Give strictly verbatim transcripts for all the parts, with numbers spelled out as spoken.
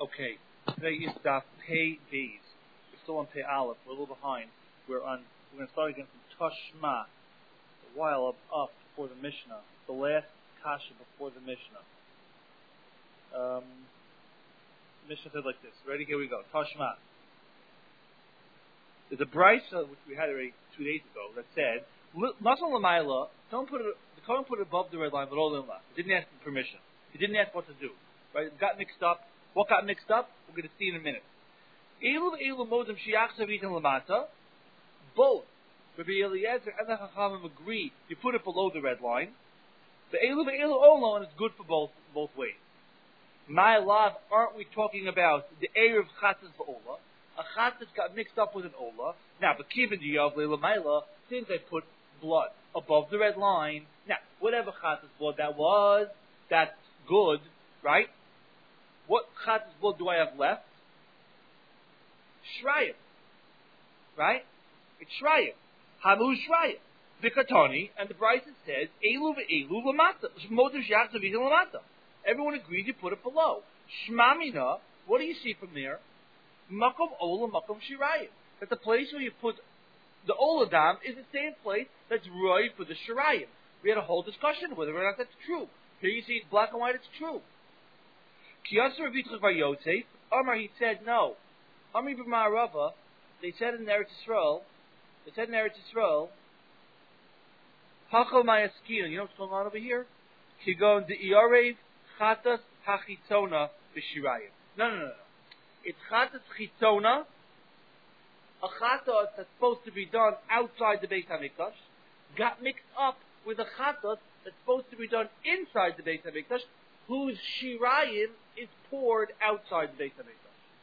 Okay, today is Daf Pei Beis. We're still on Pei Aleph. We're a little behind. We're on. We're going to start again from Tashma, a while up, up before the Mishnah, the last kasha before the Mishnah. Um, Mishnah said like this. Ready? Here we go. Tashma. There's a brisa which we had already two days ago that said, "Masal l'mayla, don't put it. The Kohen put it above the red line, but all in left. He didn't ask for permission. He didn't ask what to do. Right? It got mixed up. What got mixed up? We're going to see in a minute. Elu elu modem shiachsav itin lamata. Both Rabbi Eliezer and the Chachamim agree. You put it below the red line. The elu elu olo, and it's good for both both ways. My love, aren't we talking about the erev chatzis v'ola? A chatzis got mixed up with an ola. Now, but kivin diyav leila maila, since I put blood above the red line. Now, whatever chatzis blood that was, that's good, right? What chatzis blood do I have left? Shrayim, right? It's Shrayim. Hamu Shrayim. Vikatani, and the Brisa says, Elu ve'elu lamata. Motiv shachzav itin lamata. Everyone agrees you put it below. Shmamina, what do you see from there? Makom ola, makom shirayim. That the place where you put the oladam is the same place that's roy for the shirayim. We had a whole discussion whether or not that's true. Here you see it's black and white, it's true. Kiyasar Yitzchak Bar Yosef, Amar, he said no. Amri b'Ma'arava, they said in Eretz Yisrael, they said in Eretz Yisrael, Hachal Mayaskina, you know what's going on over here? Kigon de Iorev Chatas Hachitona B'Shirayim. No, no, no, no. It's Chatas Chitona, a Chatas that's supposed to be done outside the Beit HaMikdash, got mixed up with a Chatas that's supposed to be done inside the Beit HaMikdash, whose Shirayim is poured outside the Beit HaMikdash.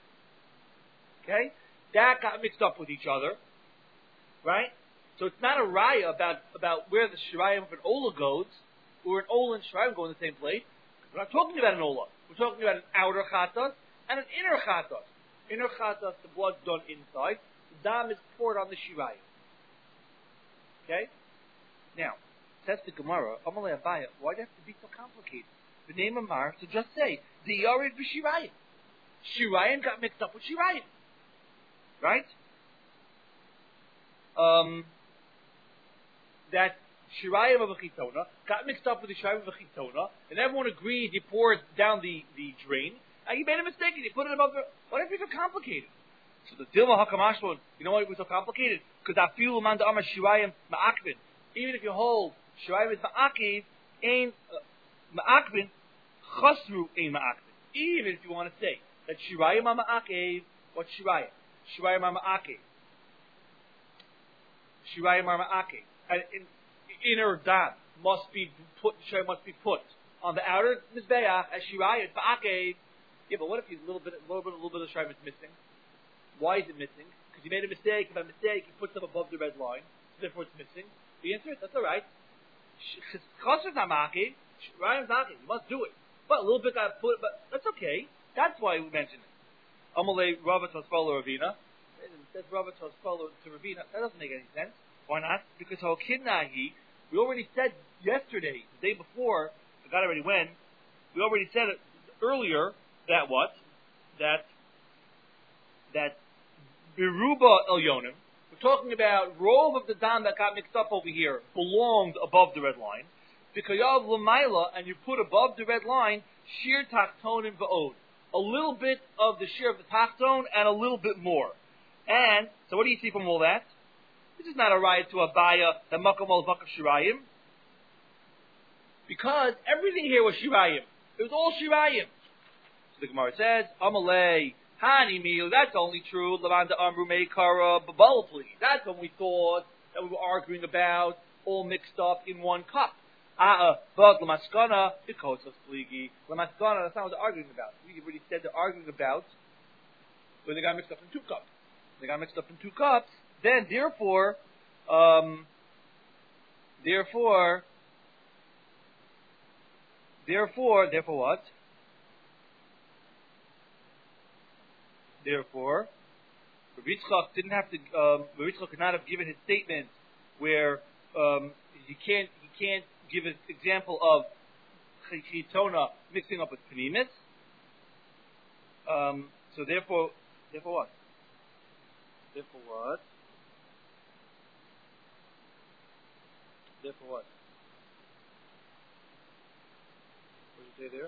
Okay? That got mixed up with each other. Right? So it's not a raya about, about where the Shirayim of an Ola goes, or an Ola and Shirayim go in the same place. We're not talking about an Ola. We're talking about an outer Chatas and an inner Chatas. Inner Chatas, the blood's done inside. The dam is poured on the Shirayim. Okay? Now, says the Gemara, Amalei Abaya, why does it have to be so complicated? The name of Mar to just say the Yared b'Shirayim. Shirayim got mixed up with Shirayim, right? Um, that Shirayim of a Chitona got mixed up with the Shirayim of a Chitona, and everyone agreed. You poured down the, the drain, and you made a mistake, and you put it above the. Why did it be so complicated? So the Dilma Hakamashon, you know why it was so complicated? Because I feel Manda Amar Shirayim Ma'akvin. Even if you hold Shirayim is Ma'akiv, ain't. Ma'akvin, chasru ein ma'akvin. Even if you want to say that Shirayim are ma'akev, what's Shirayim? Shirayim are ma'akev. Shirayim are ma'akev. And in, inner dam must be put, Shirayim must be put on the outer mizbeach as Shirayim, ma'akev. Yeah, but what if you, a little bit, a little bit, a little bit of Shirayim is missing? Why is it missing? Because you made a mistake. By mistake, you put them above the red line, so therefore it's missing. The answer is, that's alright. Chasru's not ma'akev. Shirayim's not, you must do it. But a little bit got put, but that's okay. That's why we mentioned it. Amalei Rava Tosfalo Ravina. It says Rava Tosfalo to Ravina. That doesn't make any sense. Why not? Because Hokidnahi, we already said yesterday, the day before, I forgot already when, we already said it earlier, that what? That, that Biruba Elyonim, we're talking about rove of the dam that got mixed up over here, belonged above the red line. B'kayav l'mayla, and you put above the red line, shir tachtonim v'od. A little bit of the shir of the tachton, and a little bit more. And, so what do you see from all that? This is not a riot to Abaya, the makam al vakam shirayim. Because everything here was shirayim. It was all shirayim. So the Gemara says, Amalei, hani miu, that's only true, lavanda amru meikara babalpli. That's when we thought that we were arguing about all mixed up in one cup. Ah, uh, but Lamaskana, because of Spligi. Lamaskana, that's not what they're arguing about. We already said they're arguing about when they got mixed up in two cups. They got mixed up in two cups, then therefore, um, therefore, therefore, therefore what? Therefore, Rabbi Yitzchak didn't have to, um, Rabbi Yitzchak could not have given his statement where um, you can't, he can't give an example of chitona mixing up with pnimis. Um, so therefore, therefore what? Therefore what? Therefore what? What did you say there?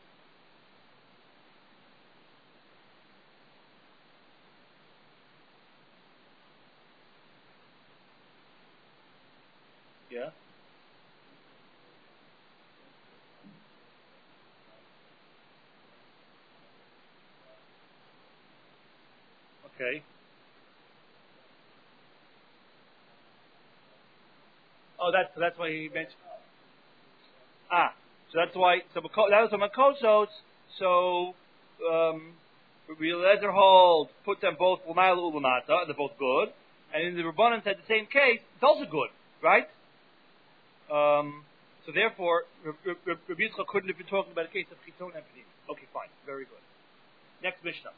Yeah? Okay. Oh, that's that's why he mentioned. Ah, so that's why. So Mako- that was a Makosos. So um, we let her hold, put them both L'mayla Ulamata, and they're both good. And in the Rabbanan said the same case, it's also good, right? Um, so therefore, Rabbi Yitzchak couldn't have been talking about a case of Chiton and Pedim. Okay, fine, very good. Next Mishnah.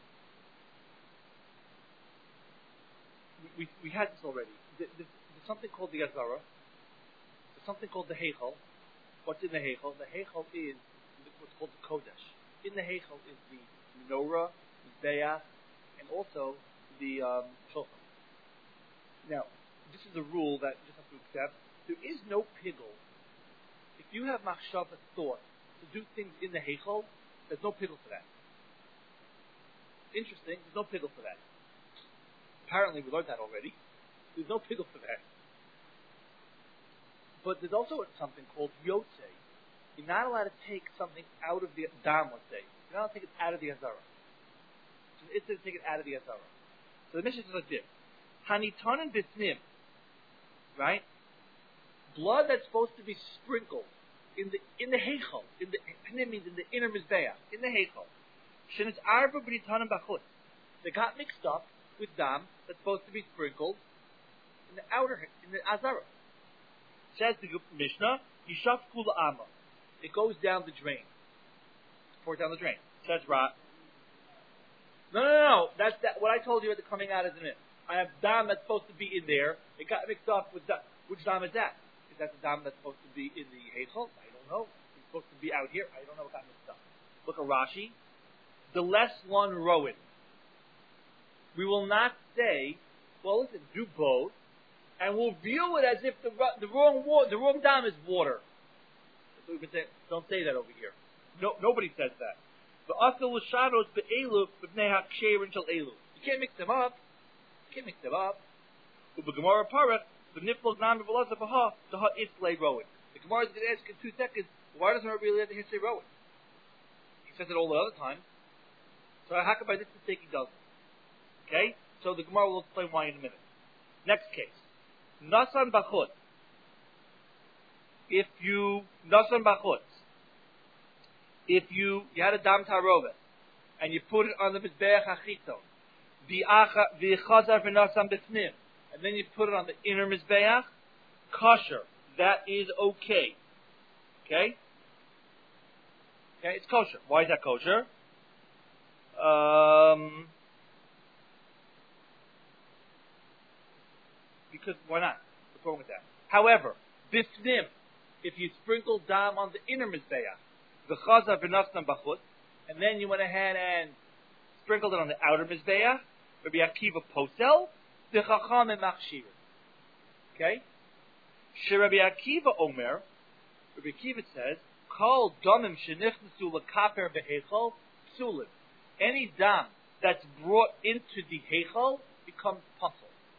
We, we, we had this already. There's, there's something called the Azara. There's something called the Heichal. What's in the Heichal? The Heichal is what's called the Kodesh. In the Heichal is the menorah, the Mizbeach, and also the um, Shulchan. Now, this is a rule that you just have to accept. There is no pigul. If you have machshava thought to do things in the Heichal, there's no pigul for that. Interesting, there's no pigul for that. Apparently, we learned that already. There's no pigul for that. But there's also something called yotze. You're not allowed to take something out of the dam, let's say. You're not allowed to take it out of the azara. So it's to take it out of the azara. So the mission is like this: Hanitanen bisnim, right? Blood that's supposed to be sprinkled in the in the heichal, in the pnim means in the inner mizbeach, in the heichal. Shenis arba b'nitanen b'chutz. They got mixed up with dam that's supposed to be sprinkled in the outer, in the azara. Says the Mishnah, Yishaf Kula Amma. It goes down the drain. Pour it down the drain. Says Ra. No, no, no, no. That's that. What I told you at the coming out is in it. I have dam that's supposed to be in there. It got mixed up with dam. Which dam is that? Is that the dam that's supposed to be in the Heichal? I don't know. It's supposed to be out here. I don't know what got mixed up. Look at Rashi. The less one rowing. We will not say, well, listen, do both. And we'll view it as if the the wrong water, the wrong dam is water. That's what we've been saying. Don't say that over here. No, nobody says that. The asal l'shados be'elu b'nei ha'ksheir until elu. You can't mix them up. You can't mix them up. But the Gemara parach the niflog nam v'laza b'ha to ha islay rowing. The Gemara is going to ask in two seconds. Why doesn't Rabbi Eliezer here say rowing? He says it all the other time. So how come by this mistake he doesn't? Okay. So the Gemara will explain why in a minute. Next case. Nasan bachut. If you nasan bachut, if you you had a dam tarovet and you put it on the mizbeach hachiton, the chazar v'nasan b'fnim, and then you put it on the inner mizbeach, kosher. That is okay. Okay. Okay, it's kosher. Why is that kosher? Um. Because why not? What's wrong with that? However, bifnim, if you sprinkle dam on the inner mizbeach, the chazar v'nasnan bachut, and then you went ahead and sprinkled it on the outer mizbeach, Rabbi Akiva posel, the chacham machshir. Okay? She Rabbi Akiva omer, Rabbi Akiva says, kol damim shenichnasu lekaper behechol psulim. Any dam that's brought into the heichal becomes puzzle.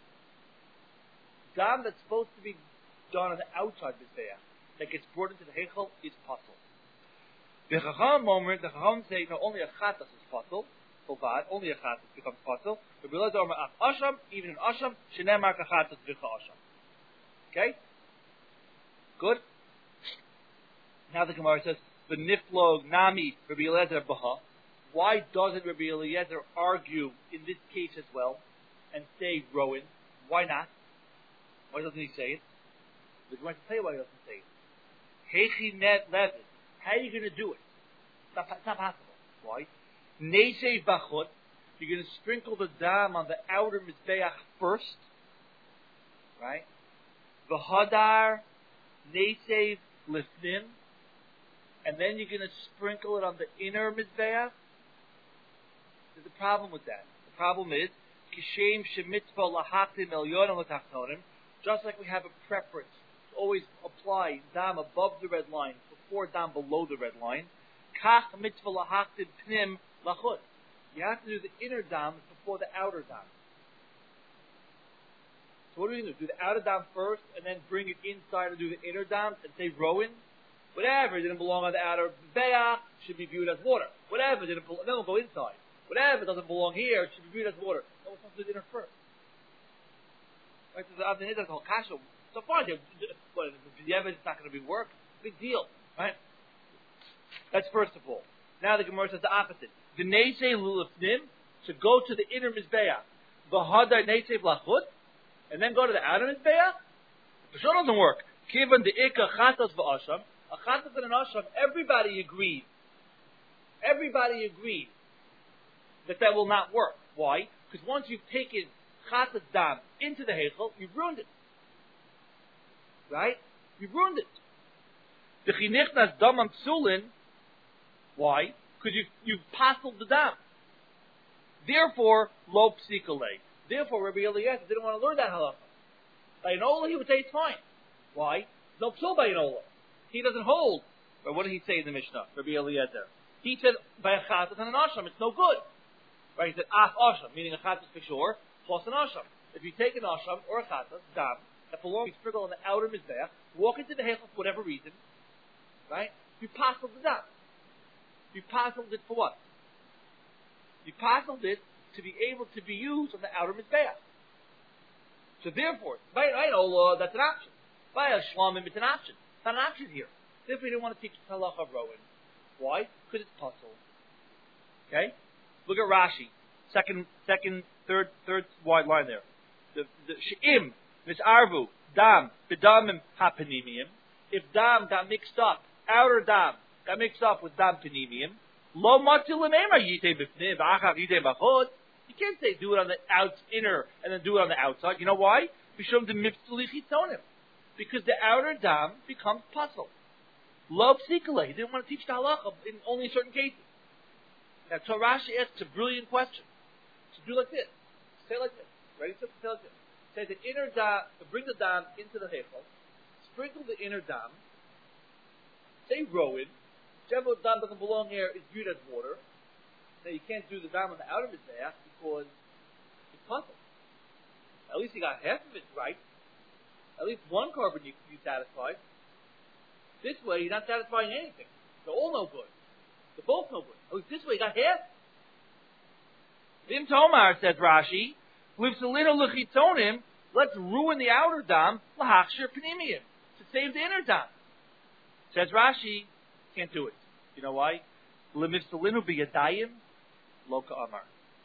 Dam that's supposed to be done on the outside mizbeach, that gets brought into the heichal, is pasul. The Chacham moment, the Chacham say not only a chatas is pasul, bad, only a chatas becomes pasul. But we learn af asham, even in asham, shenemar kachatas v'cha asham. Okay, good. Now the Gemara says the niflog nami Rabbi Eliezer baha. Why doesn't Rabbi Eliezer argue in this case as well and say Rowan? Why not? Why doesn't he say it? We're going to tell you why he doesn't say it. Hechi net levin. How are you going to do it? It's not, it's not possible. Why? Neisei bachut. You're going to sprinkle the dam on the outer mizbeach first, right? V'hadar neisei lifnim, and then you're going to sprinkle it on the inner mizbeach. There's a problem with that. The problem is, kishem shemitzvah lahachtim elyonim l'tachtonim, just like we have a preference to always apply dam above the red line before dam below the red line, kach mitzvah lahachtim pnim lachut. You have to do the inner dam before the outer dam. So what are we going to do? Do the outer dam first, and then bring it inside and do the inner dam, and say rowan? Whatever didn't belong on the outer beah should be viewed as water. Whatever didn't belong, then we'll go inside. Whatever doesn't belong here should be viewed as water. No, we're supposed to do the inner first. Right? So the whole kasha. So far, what, the evidence is not going to be work. Big deal, right? That's first of all. Now the Gemara says the opposite. The neisei lulafnim should go to the inner mizbeah. V'hadar neisei blachut, and then go to the outer mizbeah. The sure doesn't work. Kivan the ikka chatas v'asham. A chatas and an asham, everybody agreed. Everybody agreed that that will not work. Why? Because once you've taken chatas dam into the heichel, you've ruined it. Right? You've ruined it. The chinichnas damam psulin. Why? Because you've, you've passled the dam. Therefore, lo psikale. Therefore, Rabbi Eliezer didn't want to learn that halacha. By an ola, he would say it's fine. Why? No psul by an ola. He doesn't hold. But what did he say in the Mishnah, Rabbi Eliezer? He said, by a chatas and an asham, it's no good. Right? He said, af asham, meaning a chatas for sure, plus an asham. If you take an asham or a chatas, dam, that belongs to sprinkle on the outer mizbeach, walk into the heichel for whatever reason, right? You passled the dam. You passled it for what? You passled it to be able to be used on the outer mizbeach. So therefore, by I know uh, that's an option. By a shlamim, it's an option. It's not an option here. Therefore, you don't want to teach halacha of rowan. Why? Because it's puzzle. Okay? Look at Rashi. Second, second, third, third wide line there. The the she'im misarvu dam bedamim hapanimium. If dam got mixed up, outer dam got mixed up with dam panimium, lo matil lemema yitei b'fnim v'achach yitei b'chod. You can't say do it on the out inner and then do it on the outside. You know why? B'shum de mitzlichitonim. Because the outer dam becomes puzzle. Lo psikale. He didn't want to teach the halacha in only certain cases. Now, so Rashi asks a brilliant question. So do like this. Say like this. Ready? So say like this. Say the inner dam, bring the dam into the heichel, sprinkle the inner dam, say rowan, whichever dam doesn't belong here is viewed as water. Now you can't do the dam on the outer mizbeach because it's puzzle. At least you got half of it right. At least one carbon you, you satisfied. This way you're not satisfying anything. They're all no good. They're both no good. At least this way you got half. Vim Tomar, says Rashi, Livsalino Luchitonim, let's ruin the outer dam, Lahachshir Panimium, to save the inner dam. Says Rashi, can't do it. You know why? Limivsalinu biyadayim, Loka Amar.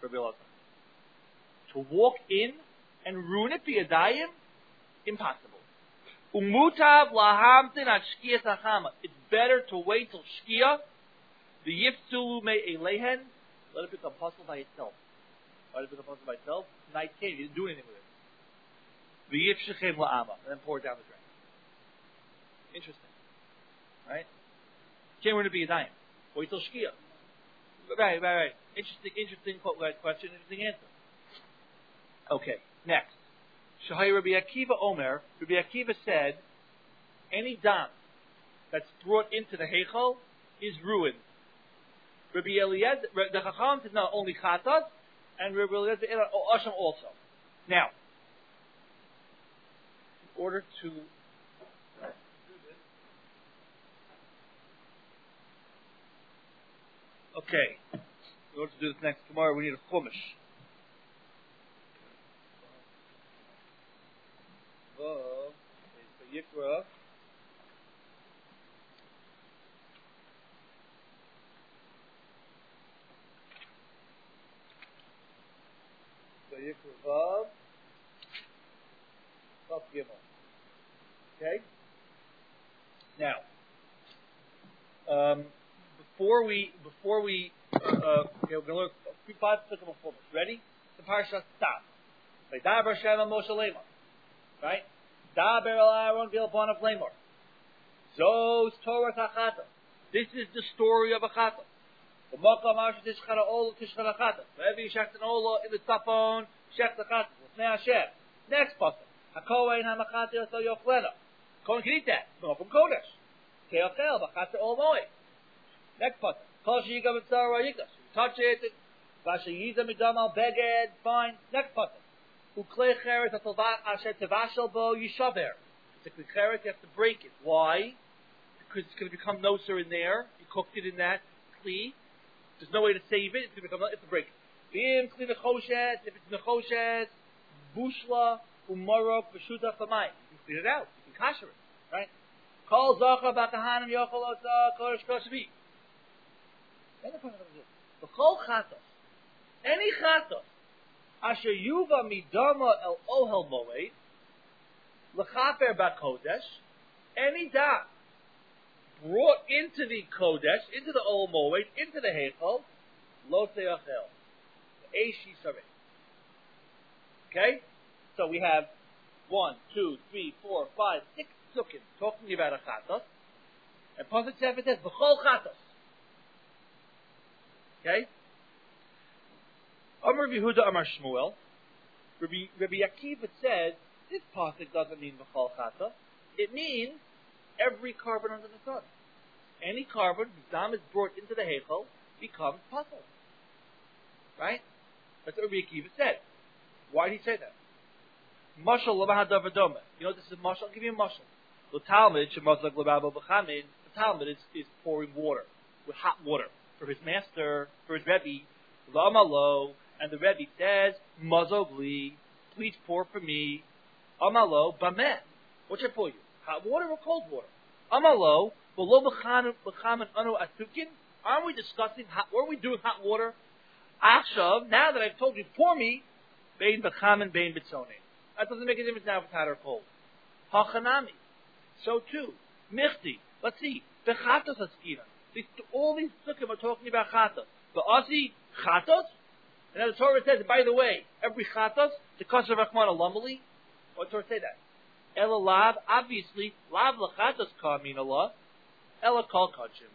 To walk in and ruin it biyadayim, impossible. Umutav lahamtin at shkia sachama. It's better to wait till shkia, the yifsulu me elehen, let it become puzzle by itself. Let it become puzzle by itself. Night came, you didn't do anything with it. The yifshechem la'ama, and then pour it down the drain. Interesting. Right? Can't really be a dime. Wait till shkia. Right, right, right. Interesting, interesting question, interesting answer. Okay, next. Shahai Rabbi Akiva Omer, Rabbi Akiva said, any dam that's brought into the heichal is ruined. Rabbi Eliezer, the Chacham said no, only chatas, and Rabbi Eliezer Asham also. Now, in order to do this, okay, in order to do this next tomorrow, we need a chumash. Oh, okay, so Yikra. So Yikra Vav. Vav Gimel. Okay? Now, um, before we, before we, uh, okay, we're going to learn five applicable formulas. Ready? The Parsha stop. Vaydaber Shem Moshe Lemor. Right? Daber al Aaron bil upon a flamor. Zos Torah Tachata. This is the story of a chata. Wherever you shecht an ola in the tzafon, shecht the chatas. Next pasuk. Hakohen hamachati oso yochlena. Kohen can eat that. No from kodesh. Teochel b'chata ol moed. Next pasuk. Kol sheyiga b'tzar v'yikas. Touch it. Vashayiza midam al beged. Fine. Next pasuk. Uklei cheret asher tevashel bo yishaber. It's a klei cheret. You have to break it. Why? Because it's going to become noser in there. You cooked it in that kli. There's no way to save it. It's going to become. It's a break. If it's nechoshet, bushla umarok v'shuta famai. You can clean it out. You can kasher it, right? Kol zacha b'kahanim yochel osa kodesh koshvi. The kol chatos, any chatos, asher yuva midama el ohel moed, lechaper b'kodesh, any da brought into the kodesh, into the ohel moed, into the heichal, lo teachel. Okay? So we have one, two, three, four, five, six psukim talking about a chatos. And Pasuk seven says, B'chol chatos. Okay? Amar Yehuda Amar Shmuel. Rabbi, Rabbi Akiva says, this Pasuk doesn't mean B'chol chatos. It means every carbon under the sun. Any carbon whose dam is brought into the heichal becomes pasul. Right? That's what Rabbi Akiva said. Why did he say that? Mashal l'mahadavadoma. You know this is mashal. I'll give you a mashal. The Talmud, shemazag l'rabbo b'chamin. The Talmud is, is pouring water with hot water for his master, for his Rebbe, l'amalo, and the Rebbe says, mazogli, please pour for me, amalo b'meh. What should I pour you? Hot water or cold water? Amalo, v'lo b'chamin anu asukin. Aren't we discussing hot? What are we doing hot water? Achshav, now that I've told you, pour me, bein b'chamin, bein b'tzonin. That doesn't make a difference now if it's hot or cold. Hachanami. So too. Michti. Let's see. Bechatos askina. All these psukim are talking about chatos. But Asi, chatos? And then the Torah says, by the way, every chatos, the kosher rachman alamali. What does the Torah say that? Ela lav, obviously, lav lachatos kamin Allah. Ela kol kachim.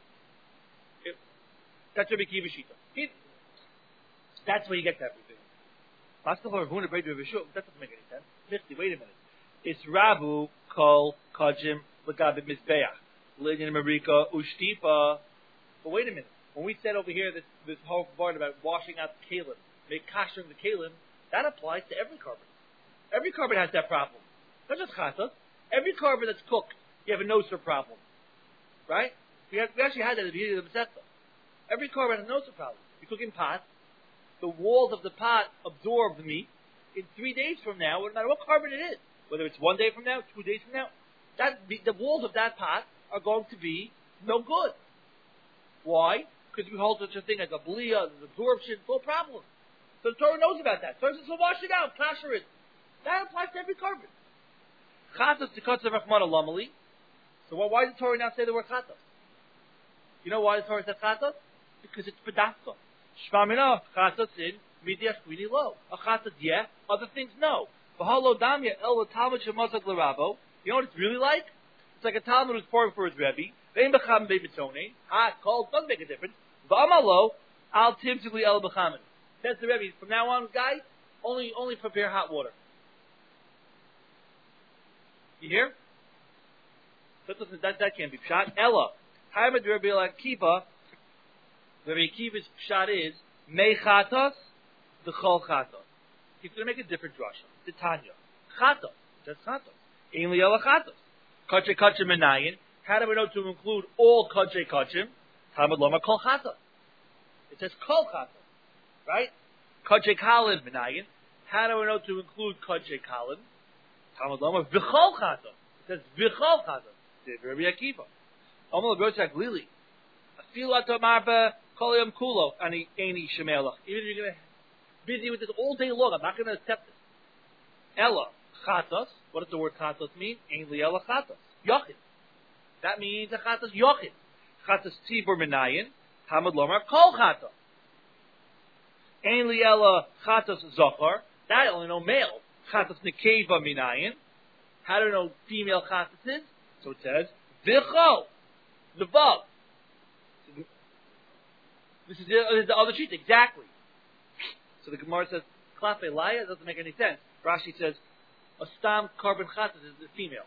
That's Rabbi Akiva Shita. That's where you get to everything. That doesn't make any sense. Fifty. Wait a minute. It's Rabu kol kajim l'gabit mizbeach l'inyan marika ushtipa. But wait a minute. When we said over here this this whole part about washing out the kalim, make kashering the kalim, that applies to every carbon. Every carbon has that problem. Not just chatas. Every carbon that's cooked, you have a noser problem, right? We, have, we actually had that at the beginning of the Masechta. Every carbon has a noser problem. You cook in pot. The walls of the pot absorb the meat. In three days from now, no matter what carbon it is, whether it's one day from now, two days from now, that the, the walls of that pot are going to be no good. Why? Because we hold such a thing as a blia, there's absorption, full problem. So the Torah knows about that. So it says, so wash it out, kasher it. That applies to every carbon. Chatos tikotz rachman alamali. So why, why does the Torah now say the word chatos? You know why the Torah says chatos? Because it's pedafka. Shvamina chatos in midiach really low. A chatos, yeah. Other things, no. V'halo damya el talmud shemazak l'rabo. You know what it's really like? It's like a talmud who's pouring for his rebbe. Vein b'cham vein b'tzonein. Hot, cold, doesn't make a difference. V'amalo al timzigli el b'chamin. Says the rebbe, from now on, guys, only only prepare hot water. You hear? That doesn't that that can't be pshat. Ella. Hamad Rabbi Akiva. Rabbi Akiva's pshat is mechatos the chol chatos. He's going to make a different drasha. The Tanya. Chatos. Just chatos. Ein li'ela chatos. Kachay kachim menayin. How do we know to include all kachay kachim? Talmud loma kol chatos. It says kol chatos. Right? Kachay kalin menayin. How do we know to include kachay kalin? Talmud loma v'chol chatos. It says v'chol chatos. Did Rabbi Akiva. Omer l'gotzak lili. Afilu atomarba kol yom kulo ani eini shemelach. Even if you're going to busy with this all day long, I'm not going to accept this. Ella, chatos. What does the word chatos mean? Ein li'ela chatos. Yochid. That means a chatos yochid. Chatos tzibur menayin. Talmud lomar kol chatos. Ein li'ela chatos zochar. That I only know male. Chatos nekeva menayin. How do I know female chatos is? So it says, Vichol, the vav. This is the, this is the other sheet, exactly. So the Gemara says, Klape Laya doesn't make any sense. Rashi says, a stam carbon chatas is the female.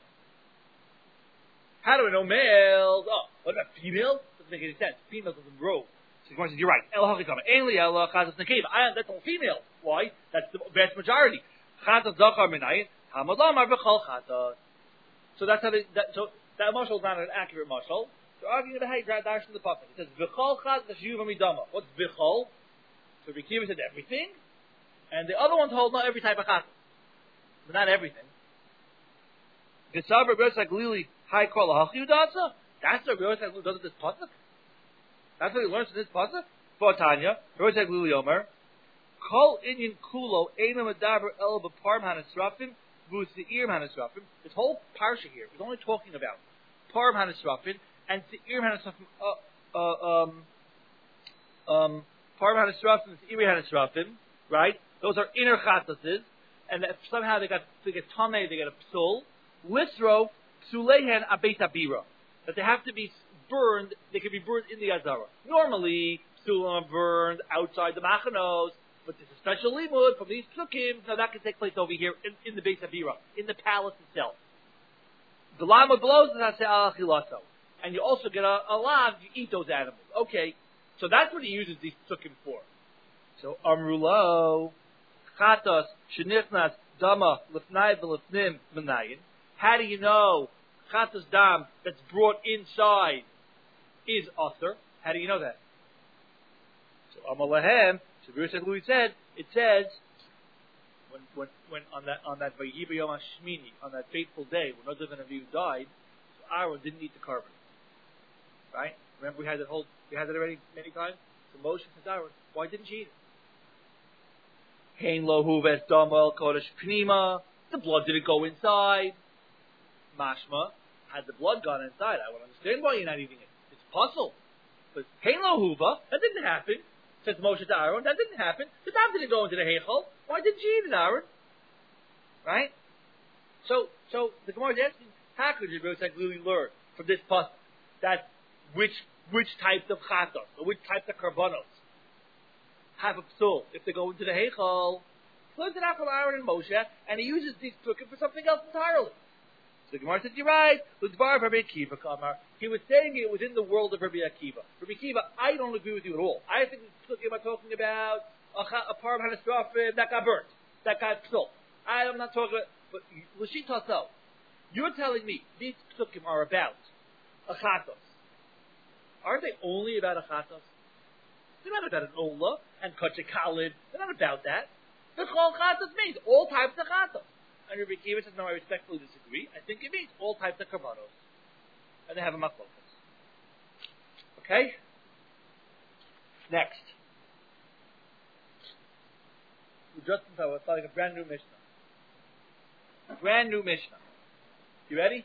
How do we know males? Oh, what about females? Doesn't make any sense. Females doesn't grow. So the Gemara says, you're right. El hachitama. Ainli ela chatas nekeva. That's all females. Why? That's the vast majority. Chatas zachar minayin. Hamalamar v'chol chatas. So that's how they, that, so that mashal is not an accurate mashal. They're arguing about how you dash in the pasuk. It says, v'chol chatas yuva midama. What's v'chol? So Rikiva said everything. And the other ones hold not every type of chatas. But not everything. Gesav Rabbi Yosef Glili High Kol Hachi Udatsa. That's what Rabbi Yosef Glili does with this pasuk. That's what he learns in this pasuk. For Tanya, Rabbi Yosef Glili Omer, Kol Inyan Kulo Eina Medaber El B'Parm Hanesrafim V'U Seir Hanesrafim. This whole parsha here is only talking about Parm Hanesrafim and Seir Hanesrafim. Uh, uh, um, um, Parm Hanesrafim and Seir Hanesrafim. Right? Those are inner chatases. And that somehow they got they get tameh, they get a psul. Lisro psulehen abeit abira, that they have to be burned. They can be burned in the azara. Normally, psulim are burned outside the machanos, but there's a special limud from these psukim. Now that can take place over here in, in the beit abira, in the palace itself. The lama blows the and you also get a, a lav. You eat those animals. Okay, so that's what he uses these psukim for. So amrulo. Chatos shenichnas dama lefnai v'lefnim menayin. How do you know chatos dam that's brought inside is usher? How do you know that? So Amalahem, so Louis said, it says when when when on that on that Vayiba Yom Hashmini, on that fateful day when Nadav and Avihu died, so Aaron didn't eat the carbon. Right? Remember we had that whole we had that already many times. So Moshe says Aaron, why didn't you eat it? Hein lohu ves damel kodesh pnima. The blood didn't go inside. Mashma, had the blood gone inside, I would understand why you're not eating it. It's a puzzle. But hein lohuva, that didn't happen. Says Moshe to Aaron, that didn't happen. The dam didn't go into the heichal. Why didn't you eat it, Aaron? Right? So, so the Gemara is asking, how could you really learn from this puzzle that which which types of chatos or which types of karbanos have a psul if they go into the heichal? He learns it out from Aaron and Moshe, and he uses these psukim for something else entirely. So the Gemara says, you're right. Rabbi Akiva Kamar. He was saying it was in the world of Rabbi Akiva. Rabbi Akiva, I don't agree with you at all. I think the psukim are talking about a, a parm hanestrafim that got burnt, that got psul. I'm not talking about, but l'shita so. You're telling me these psukim are about a chatos. Aren't they only about a chatos? They're not about an ola and kachikalim. They're not about that. The chol chatos means all types of chatos. And Rabbi Akiva says, no, I respectfully disagree. I think it means all types of karbanos. And they have a machlokas. Okay? Next. We just it's like a brand new Mishnah. Brand new Mishnah. You ready?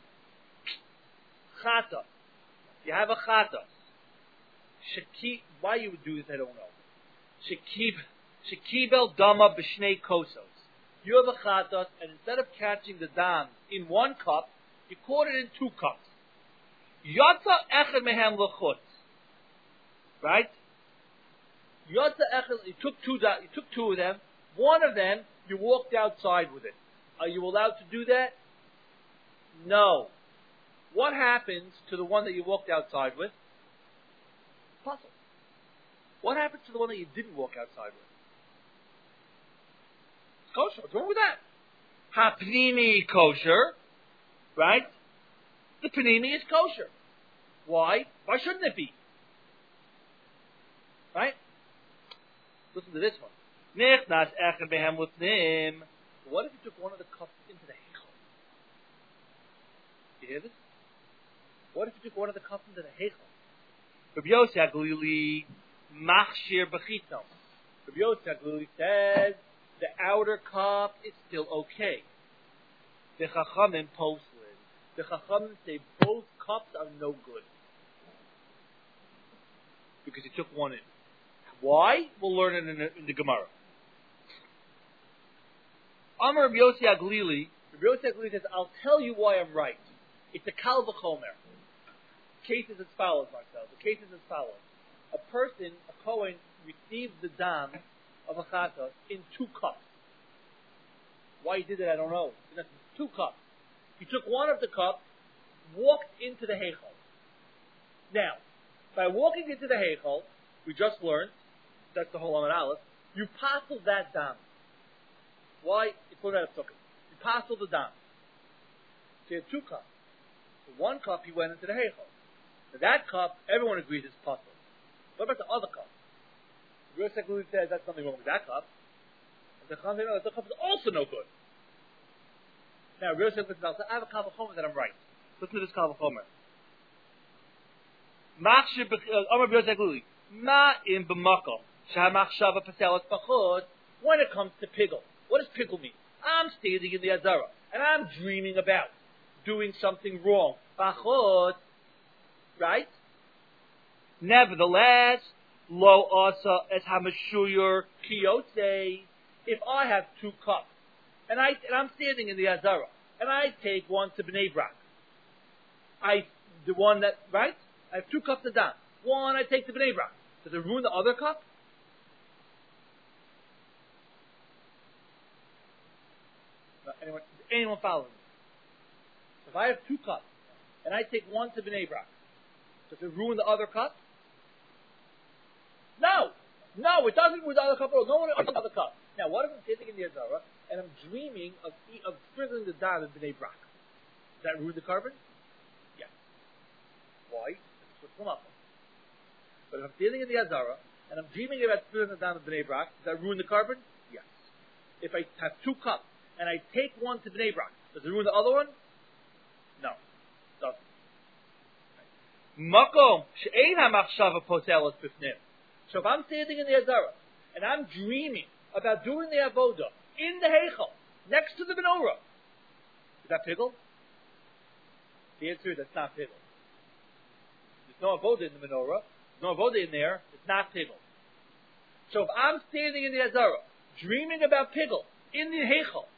Chatos. You have a chatos. Shekib, why you would do this, I don't know. Shekib, Shekibel dama b'shnei kosos. You have a chatos, and instead of catching the dam in one cup, you caught it in two cups. Yatsa echad mehem l'chutz. Right? Yatsa echad, you took two, you took two of them. One of them, you walked outside with it. Are you allowed to do that? No. What happens to the one that you walked outside with? Puzzle. What happens to the one that you didn't walk outside with? It's kosher. What's wrong with that? Hapnimi kosher, right? The panini is kosher. Why? Why shouldn't it be? Right? Listen to this one. Nichnas echad behem lifnim. What if you took one of the cups into the heichal? You hear this? What if you took one of the cups into the heichal? Rabbi Yossi HaGlili machshir b'chitzon. Rabbi Yossi HaGlili says the outer cup is still okay. The Chachamim posted. The Chachamim say both cups are no good because he took one in. Why? We'll learn it in the, in the Gemara. Amar Rabbi Yossi HaGlili. Rabbi Yossi HaGlili says, I'll tell you why I'm right. It's a kal v'chomer. Case is as follows, Marcel. The case is as follows. a person, a Kohen, received the dam of a chata in two cups. Why he did it, I don't know. Two cups. He took one of the cups, walked into the heichal. Now, by walking into the heichal, we just learned, that's the whole Amud Aleph, you passel that dam. Why? You put that at You passel the dam. So you had two cups. So one cup he went into the heichal. So that cup, everyone agrees is passel. What about the other cup? Real Sekluli says that's nothing wrong with that cup. And the Chacham says, no, the cup is also no good. Now, Real Sekluli says, I have a Kal V'chomer that I'm right. Listen to this Kal V'chomer. Machshir Amar Real Sekluli. Ma in b'makom shehamachshava paselas b'chod. When it comes to pigul, what does pigul mean? I'm standing in the Azara and I'm dreaming about doing something wrong. B'chod, right? Nevertheless, lo asa et hamashuyur kiyotei. If I have two cups and I and I'm standing in the Azara and I take one to Bnei Brak, I the one that right? I have two cups of dam. One I take to Bnei Brak. Does it ruin the other cup? No, anyone, anyone following me? If I have two cups and I take one to Bnei Brak, does it ruin the other cup? No, no, it doesn't ruin the other cup at all. No one owns the other cup. Now, what if I'm sitting in the Azara and I'm dreaming of of sprinkling the dam in Bnei Brak? Does that ruin the carbon? Yes. Why? It's what's come up. But if I'm sitting in the Azara and I'm dreaming about sprinkling the dam in Bnei Brak, does that ruin the carbon? Yes. If I have two cups and I take one to Bnei Brak, does it ruin the other one? No, it doesn't. Makom she'ein hamachshava potelas b'fnim. So if I'm standing in the Azara and I'm dreaming about doing the avoda in the heichal next to the menorah, is that pigul? The answer is that's not pigul. There's no avoda in the menorah. There's no avoda in there. It's not pigul. So if I'm standing in the Azara dreaming about pigul in the heichal,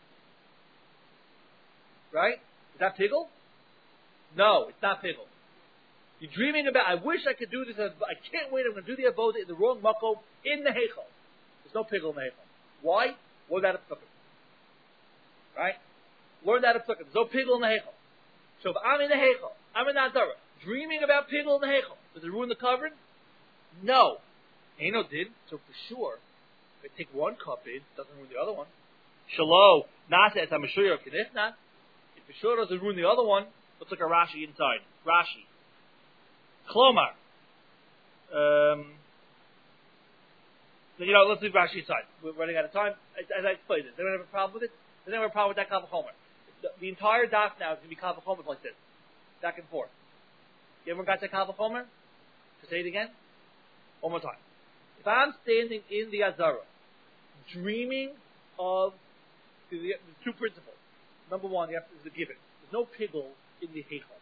right? Is that pigul? No, it's not pigul. You're dreaming about, I wish I could do this, I can't wait, I'm going to do the avoda in the wrong makom in the heichal. There's no pigul in the heichal. Why? Learn that at Psukim. Right? Learn that at Psukim. There's no pigul in the heichal. So if I'm in the heichal, I'm in the Azara, dreaming about pigul in the heichal, does it ruin the covering? No. Ain't no did. So for sure, if I take one cup in, it doesn't ruin the other one. Shalom. Nasa es ha-mashuyah k'nifna. If for sure doesn't ruin the other one, let's look at Rashi inside. Rashi. Klomar. Um, you know, let's leave Rashi aside. We're running out of time. As, as I explained it, does anyone have a problem with it? Does anyone have a problem with that Kal V'chomer? The, the entire daf now is going to be Kal V'chomer like this, back and forth. You everyone got that Kal V'chomer? To say it again, one more time. If I'm standing in the Azara, dreaming of the, the, the two principles. Number one, you have to, is the given. There's no pigul in the heichal.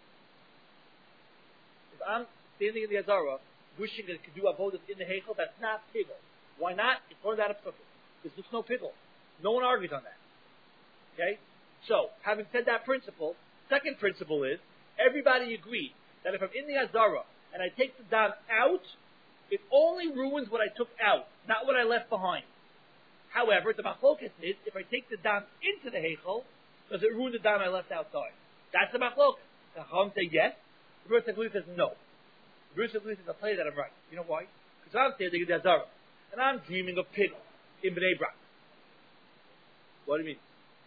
If I'm standing in the Azara, wishing that I could do avodas in the heichal, that's not pigul. Why not? It's learned out of Psukim. There's just no pigul. No one argues on that. Okay? So, having said that principle, second principle is, everybody agrees that if I'm in the Azara and I take the dam out, it only ruins what I took out, not what I left behind. However, the machlokas is, if I take the dam into the heichal, does it ruin the dam I left outside? That's the machlokas. The Chacham say yes. The Rebbe Sekluli says no. The Rebbe Sekluli says, I'll tell you that I'm right. You know why? Because I'm standing in the Azara and I'm dreaming of pigul in Bnei Brak. What do you mean?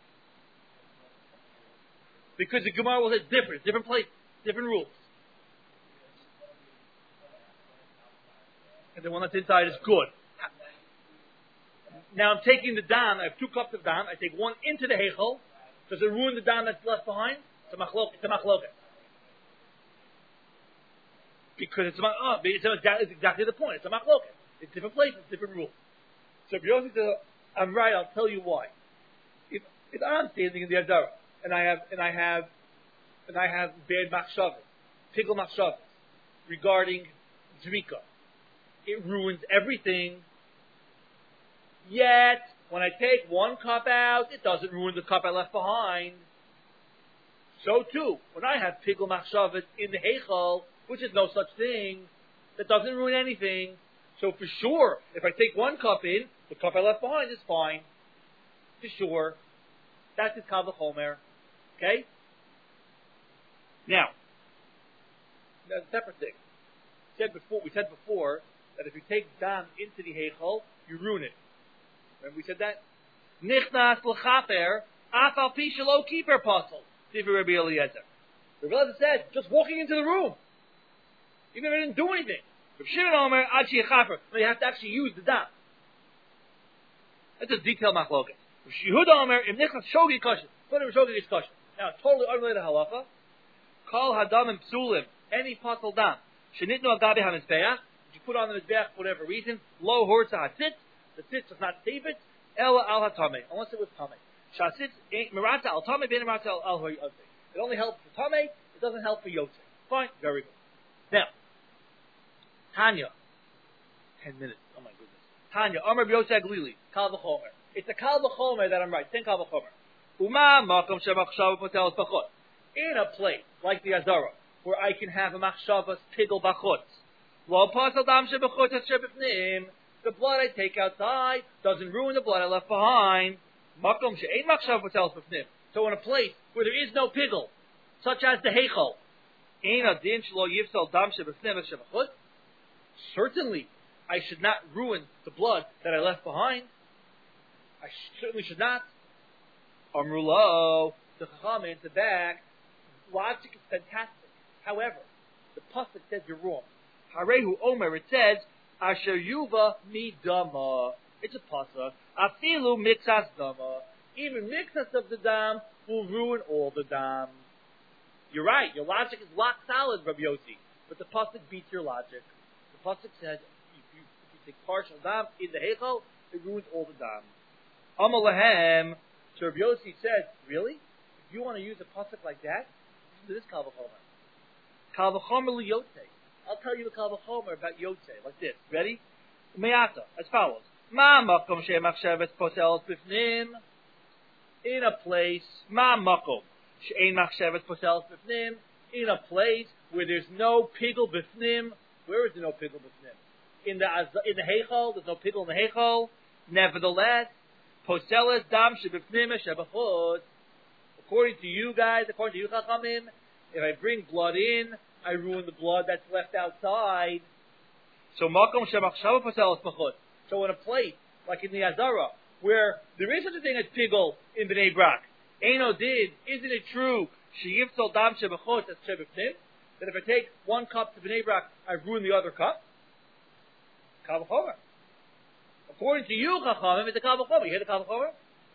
Because the Gemara will say different, different place, different rules. And the one that's inside is good. Now I'm taking the dam, I have two cups of dam, I take one into the heichal. Does it ruin the dam that's left behind? It's a machloket. It's a machloket. Because it's, a, oh, it's, a, it's exactly the point. It's a machloket. It's different places, different rules. So if Yossi says, I'm right, I'll tell you why. If, if I'm standing in the Azara, and I have, and I have, and I have bad machshavas, pigul machshavas, regarding zrika, it ruins everything. Yet, when I take one cup out, it doesn't ruin the cup I left behind. So too, when I have pigul machshavas in the heichal, which is no such thing, that doesn't ruin anything. So for sure, if I take one cup in, the cup I left behind is fine. For sure. That's his Kal V'chomer. Okay? Now, that's a separate thing. Said before, we said before that if you take dam into the heichal, you ruin it. Remember we said that? Nichnas l'chaper, af al pi shelo kiper pasul. Divrei Rabbi Eliezer. Rabbi Eliezer said, just walking into the room. Even if I didn't do anything. Rav Shimon Omer, ad she'chaper. You have to actually use the dam. That's a detailed machloket. Rav Yehuda Omer, im nichnas shogi kosher. Put him shogi is kosher. Now, totally unrelated halacha. Kol hadam and psulim, any pasul dam. Shenitnu agabi hamizbeach. You put on the mizbeach for whatever reason. Lo horza hatzitz. The tzitz does not save it. Ela al hatame, unless it was tame. Shatzitz mirata al tame, ben mirata al hoy. It only helps for tame. It doesn't help for yotzei. Fine, very good. Now, Tanya, ten minutes. Oh my goodness. Tanya, Amar b'yotzei glili, Kal V'chomer. It's a Kal V'chomer that I'm right. Ten Kal V'chomer. Uma makom shemachshav potel b'chot. In a place like the Azara, where I can have a machshavas pigel b'chot. Lo pasal dam sheb'chot asher b'fnim. The blood I take outside doesn't ruin the blood I left behind. Makom she'ein machshav potel b'fnim. So in a place where there is no pigel, such as the heichal, ein adin shelo yifsal dam sheb'fnim asher b'chot. Certainly, I should not ruin the blood that I left behind. I certainly should not. Amrulo, the Chacham answered back, logic is fantastic. However, the pasuk says you're wrong. Harehu Omer, it says, Asher Yuva mi dama. It's a pasuk. Afilu mixas dama. Even mixas of the dam will ruin all the dam. You're right. Your logic is lock solid, Rabbi Yossi. But the pasuk beats your logic. The pasuk says if you, if you take partial dam in the heichal, it ruins all the dam. Amalahem. So Rabbi Yossi says, really? If you want to use a pasuk like that, listen to this Kal V'chomer. Kal V'chomer liyotzei. I'll tell you the Kal V'chomer about yotzei, like this. Ready? Me'ata, as follows. Ma makom she'machshavet posel b'fnim. In a place, ma makom she'ein machshavet posel b'fnim. In a place where there's no pigel b'fnim. Where is there no pigel b'fnim? In the in the heichal, there's no pigel in the heichal. Nevertheless, poseles dam sheb'fnim sheb'chutz. According to you guys, according to you Chachamim, if I bring blood in, I ruin the blood that's left outside. So makom shemachshava poseles b'chutz. So in a place like in the Azara, where there is such a thing as pigel in Bnei Brak, Eino did, isn't it true? Sheyifsol dam sheb'chutz as sheb'fnim. That if I take one cup to Bnei Brak, I ruin the other cup. Kal V'chomer. According to you, Chachamim, it's a Kal V'chomer. You hear the Kal V'chomer?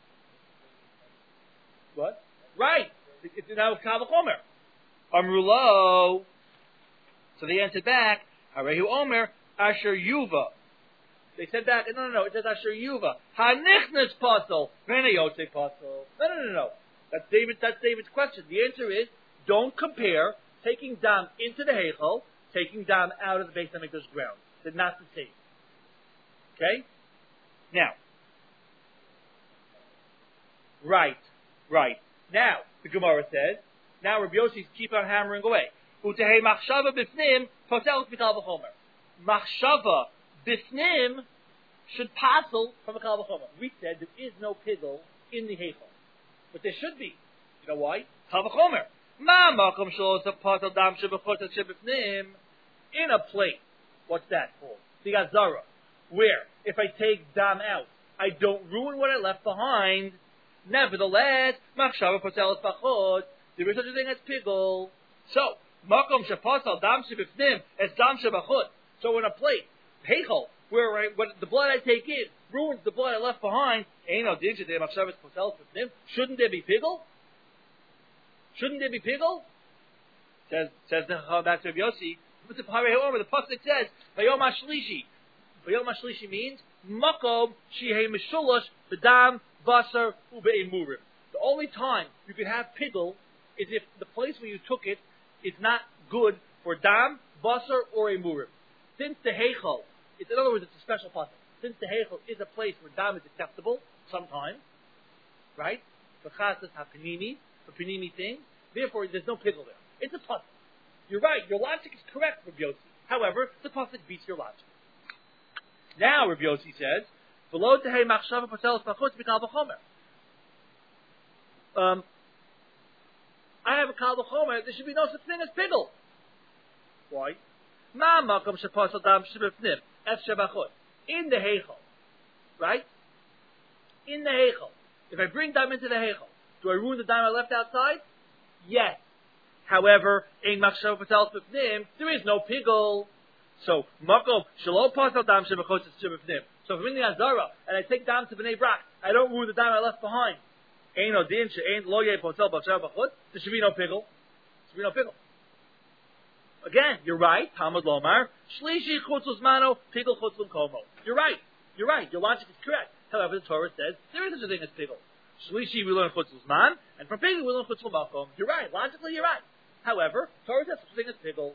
What? Right. It's now Kal V'chomer. Amrulo. So they answered back, Harehu Omer, Asher Yuva. They said back, no, no, no, it says Asher Yuva. Hanichnas pasol, Venayotze pasol. No, no, no, no. That's David, that's David's question. The answer is, don't compare taking dam into the heichal, taking dam out of the Beis HaMikdash ground. They're not the same. Okay? Now. Right. Right. Now, the Gemara says, now Rabbi Yossi's keep on hammering away. Utehei machshava b'fnim, poseles b'Kal V'chomer. Machshava b'fnim should passel from a Kal V'chomer. We said there is no pigel in the heichal. But there should be. You know why? Kal V'chomer. Ma makom shelo pasel dam sheb'chutz sheb'fnim. In a plate. What's that called? The Azara. Where, if I take dam out, I don't ruin what I left behind. Nevertheless, machshava poseles b'chutz. There is such a thing as pigel. So, makom shepasal dam sheb'fnim as dam sheb'chutz. So in a plate, heichal, where I, what the blood I take in ruins the blood I left behind. Eino din shedei machshavas poseles b'fnim. Shouldn't there be pigel? Shouldn't there be pigel? Says says the uh, that's Rabbi Yossi. The pasuk says vayom hashlishi. Vayom hashlishi means makom shehei mishulash b'dam basar ube'imurim. The only time you can have pigel is if the place where you took it is not good for dam, basar, or emurim. Since the heichal, it's in other words, it's a special pasuk. Since the heichal is a place where dam is acceptable sometimes, right? The chasas hapanimi, the panimi thing. Therefore, there's no pigel there. It's a pasuk. You're right. Your logic is correct, Rabbi Yossi. However, the pasuk beats your logic. Now, Rabbi Yossi says, "Below tehei machshava potelos b'chutz mikal v'chomer." Um, I have a kal v'chomer. There should be no such thing as pigul. Why? Ma makom shepasal dam shebefnim ef shebachut in the heichal, right? In the heichal. If I bring dam into the heichal, do I ruin the dam I left outside? Yes. However, in machshava potelos b'fnim, there is no pigul. So makom shelo pasal dam shebachut shebefnim. So if I'm in the Azara and I take dam to Bnei Brak, I don't ruin the dam I left behind. Ein odin she'ein lo yeh potel b'shav b'chutz. There should be no pigul. There should be no pigul. Again, you're right. Talmud lomar shlishi chutz uzmano pigul chutz l'komo. You're right. You're right. Your logic is correct. However, the Torah says there is such a thing as pigul. Shlishi we learn chutz uzman, and from pigul we learn chutz l'makom. You're right. Logically, you're right. However, Torah says such a thing as pigul.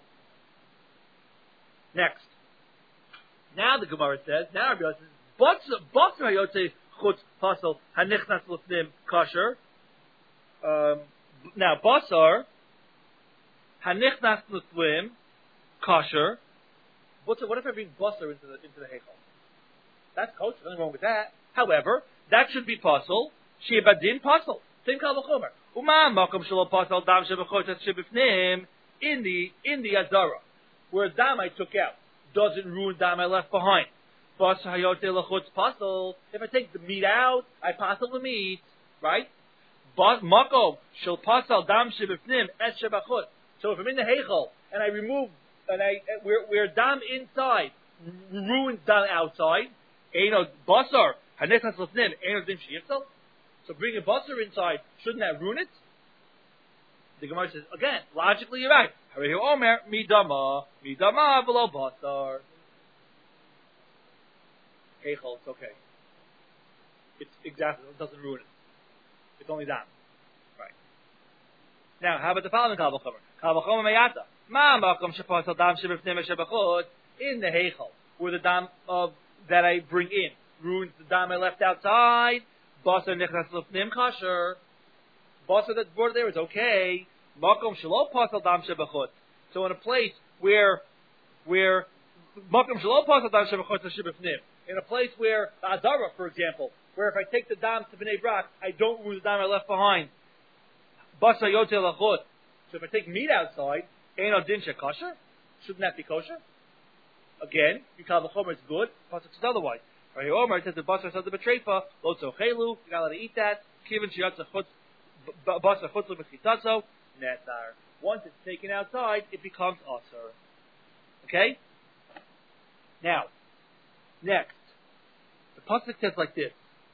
Next. Now the Gemara says, now Rabbi Yossi says, Basar hayotze chutz pasal hanichnas l'fnim kosher. Um, now, Basar hanichnas l'fnim kosher. What if I bring Basar into the into the heichal? That's kosher. Nothing wrong with that. However, that should be pasal. Shebadin pasal. Same kal v'chomer. Uma makom shelo pasal dam shebechotes shebifnim in the in the azara, where dam I took out doesn't ruin dam I left behind. If I take the meat out, I pasal the meat, right? Makom shel pasal dam shebifnim et shebachut. So if I'm in the heichal and I remove and I where where dam inside ruins dam outside, eino basar hanechnas lefnim eino dim sheyifsal. So bringing basar inside, shouldn't that ruin it? The Gemara says again, logically you're right. Harihu omer midama midama below basar. Heichal, it's okay. It's exactly, it doesn't ruin it. It's only dam. Right. Now, how about the following kal v'chomer? Kal v'chomer meyata. Ma makom shepasal dam shebefnim shebachut in the heichal, where the dam of that I bring in ruins the dam I left outside. Basar nichnas l'fnim kasher. Basar that's brought there is okay. Makom shelo pasal dam shebachut. So in a place where where makom shelo pasal dam shebachut shebefnim. In a place where, the Azara, for example, where if I take the dam to Bnei Brak, I don't ruin the dam I left behind. Basa yote lachot. So if I take meat outside, ein odin kosher, shouldn't that be kosher? Again, you call the chomer is good. Pasuk says otherwise. Right here, Omar says the basar says the betreifa lo tzochelu. You got to eat that. Kivin sheyatza chutz basar chutzlu b'chitatzo netar. Once it's taken outside, it becomes asur. Okay. Now, next. The pasuk says like this.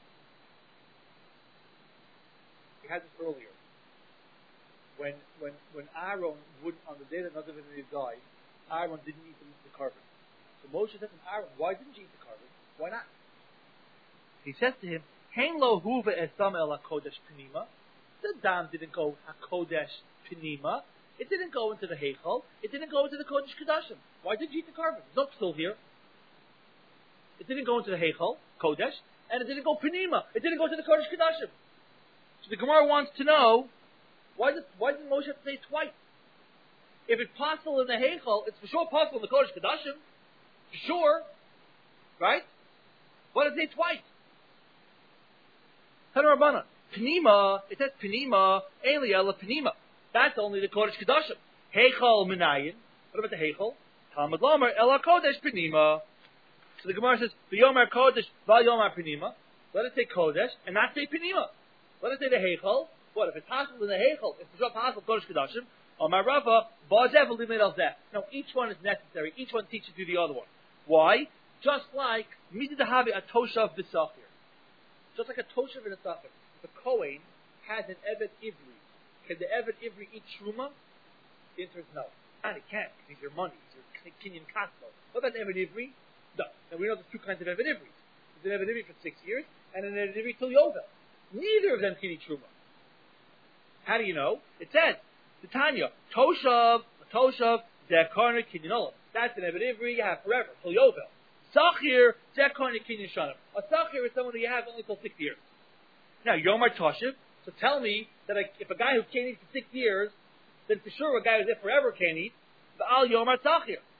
We had this earlier. When when when Aaron would on the day that Nadav and Avihu died, Aaron didn't eat the, the carbon. So Moshe said to Aaron, "Why didn't you eat the carbon? Why not?" He says to him, "Hein lo huva esam el hakodesh penima." The dam didn't go hakodesh penima. It didn't go into the heichal. It didn't go into the kodesh kedashim. Why did you eat the carbon? It's not still here. It didn't go into the heichal, kodesh, and it didn't go penima. It didn't go to the kodesh kedashim. So the Gemara wants to know why did why did Moshe have to say it twice? If it's possible in the heichal, it's for sure possible in the kodesh kedashim, for sure, right? Why did it say twice? Tanarabana penima. It says penima eliela penima. That's only the kodesh kedashim. Heichal menayin. What about the heichal? Talmud Lomer ela kodesh penima. So the Gemara says, "V'yomer kodesh, v'yomer penima." Let it say kodesh and not say penima. Let it say the heichal. What if it's possible in the heichal? If it's not possible kodesh kedashim, Omar Rava ba'zev l'limid al zeh. Now each one is necessary. Each one teaches you the other one. Why? Just like midah havi a toshav b'sachir. Just like a toshav in a sachir. The Kohen has an evet ivri. Can the evet ivri eat truma? The answer is no. And it can't. He's your money. He's your kinyan kaspo. What about evet ivri? No. Now we know there's two kinds of evet ivris. There's an evet ivri for six years and an evet ivri till yovel. Neither of them can eat truma. How do you know? It says, the Tanya, Toshav, Toshav, Zekarna, Kinyanola. That's an evet ivri you have forever, till yovel. Sachir, Zekarna, Kinyan Shanav. A Sachir is someone who you have only till six years. Now, Yomar Toshav, so tell me that I, if a guy who can't eat for six years, then for sure a guy who's there forever can't eat, the Al Yomar Sachir.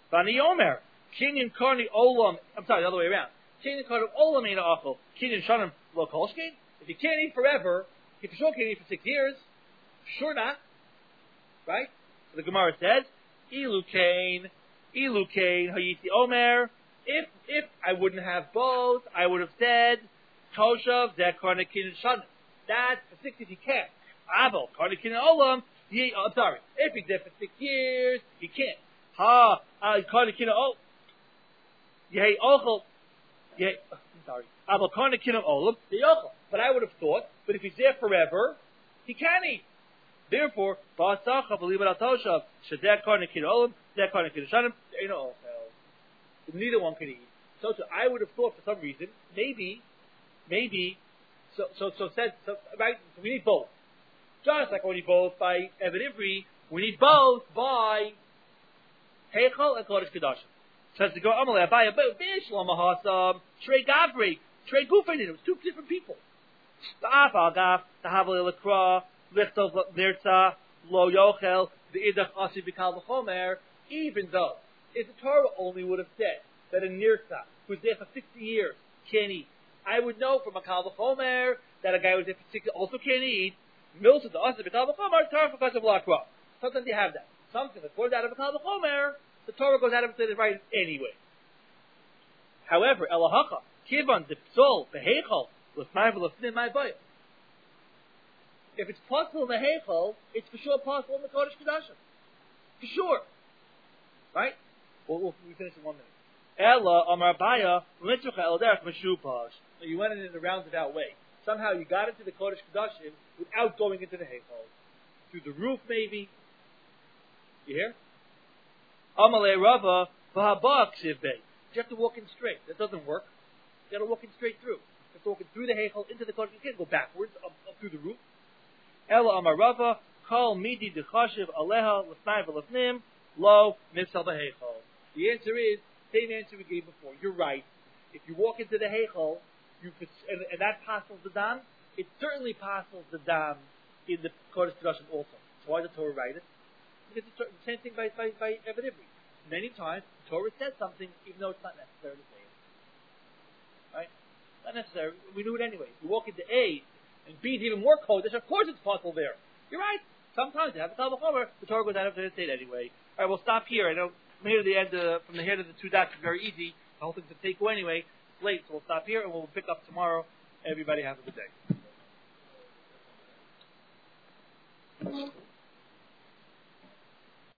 Vani Omer, Kinyan Karni Olam, I'm sorry, the other way around. Kinyan Karni Olam ain't Achel, Kinyan Shanim Lo Kolshkein. If you can't eat forever, if you sure can't eat for six years, sure not. Right? So the Gemara says, Ilu Kain, Ilu Kain, Hayiti Omer. If if I wouldn't have both, I would have said, Toshav, Zeh Karni Kinyan Shanim. That's for six if you can't. Abel, Karni Kinyan Olam, Ye, oh, I'm sorry. If he did for six years, he can't. Ha, uh, Karni Kinyan Olam. Yeh Ochel. Yeh, I'm sorry. Abel Karni Kinyan Olam, Yeh Ochel. But I would have thought, but if he's there forever, he can eat. Therefore, Ba'asacha, believe it al Toshav, Shadeh Karni Kinyan Olam, Zeh Karni Kinyan Shanim, there ain't no Ochel. Neither one can eat. So, so I would have thought for some reason, maybe, maybe, so, so, so said, so, right, so we need both. Just like we need both by Evan Ivri, we need both by Heichal and Kodesh Kedashim. Says to go Amalei Abaya, but Bish Lamahasam, Trey Gavri, Trey Gufin, it was two different people. The Af Agaf, the Havalei Lakra, Lichtov Nirtza, Lo Yochel, the Idach Asi Bikal V'chomer, even though, if the Torah only would have said that a Nirtza, who's there for sixty years, can't eat, I would know from a Kal V'chomer that a guy who's there for sixty also can't eat. Mills of the Asa B'Kal V'chomer, Torah for Kasav Lakra. Sometimes you have that. Something that goes out of a Kal V'chomer, the Torah goes out of it to the right anyway. However, Elahacha, Kivan, the Psol, the Heichal, with Marvel of Snim, my boy. If it's possible in the Heichal, it's for sure possible in the Kodesh Kedashim. For sure. Right? We'll, we'll we finish in one minute. Ella Amar Baya, Mitzucha Elderech Meshupash. You went in in a roundabout way. Somehow you got into the Kodesh Kedashim without going into the Heichal. Through the roof, maybe. You hear? Amalei Rava, V'habak Shivbei. You have to walk in straight. That doesn't work. You got to walk in straight through. You have to walk in through the Heichal into the Kodesh. You can't go backwards up, up through the roof. Ella Amar Rava, Kol Midi Dechashiv Aleha L'Snai V'Lefnim Lo Nifsal B'Heichal. The answer is same answer we gave before. You're right. If you walk into the Heichal, you could, and, and that passes the dam, it certainly passes the dam in the Kodesh Kedashim also. So why did the Torah write it? Because it's the same thing by by, by Evan Ivri. Many times the Torah says something even though it's not necessary to say it. Right? Not necessary. We knew it anyway. If you walk into A and B is even more Kodesh, of course it's possible there. You're right. Sometimes you have the Kal V'chomer, the Torah goes out of it to say it anyway. Alright, we'll stop here. I know from here to the end, uh, from the here to the two dots is very easy. The whole thing's a take away anyway. It's late, so we'll stop here and we'll pick up tomorrow. Everybody have a good day.